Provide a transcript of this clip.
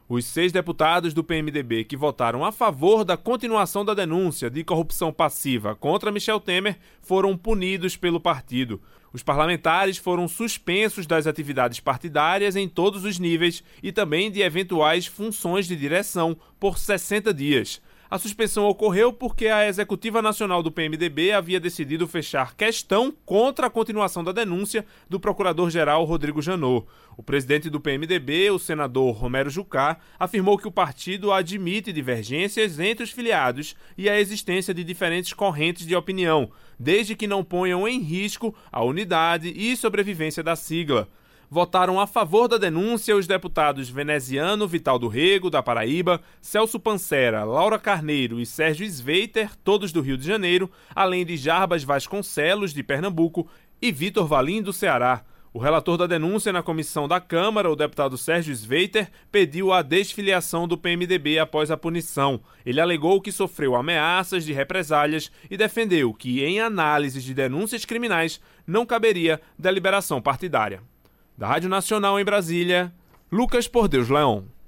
Os 6 deputados do PMDB que votaram a favor da continuação da denúncia de corrupção passiva contra Michel Temer foram punidos pelo partido. Os parlamentares foram suspensos das atividades partidárias em todos os níveis e também de eventuais funções de direção por 60 dias. A suspensão ocorreu porque a Executiva Nacional do PMDB havia decidido fechar questão contra a continuação da denúncia do Procurador-Geral Rodrigo Janot. O presidente do PMDB, o senador Romero Jucá, afirmou que o partido admite divergências entre os filiados e a existência de diferentes correntes de opinião, desde que não ponham em risco a unidade e sobrevivência da sigla. Votaram a favor da denúncia os deputados Veneziano Vital do Rego, da Paraíba, Celso Pancera, Laura Carneiro e Sérgio Sveiter, todos do Rio de Janeiro, além de Jarbas Vasconcelos, de Pernambuco, e Vitor Valim, do Ceará. O relator da denúncia na comissão da Câmara, o deputado Sérgio Sveiter, pediu a desfiliação do PMDB após a punição. Ele alegou que sofreu ameaças de represálias e defendeu que, em análises de denúncias criminais, não caberia deliberação partidária. Da Rádio Nacional em Brasília, Lucas Por Deus Leão.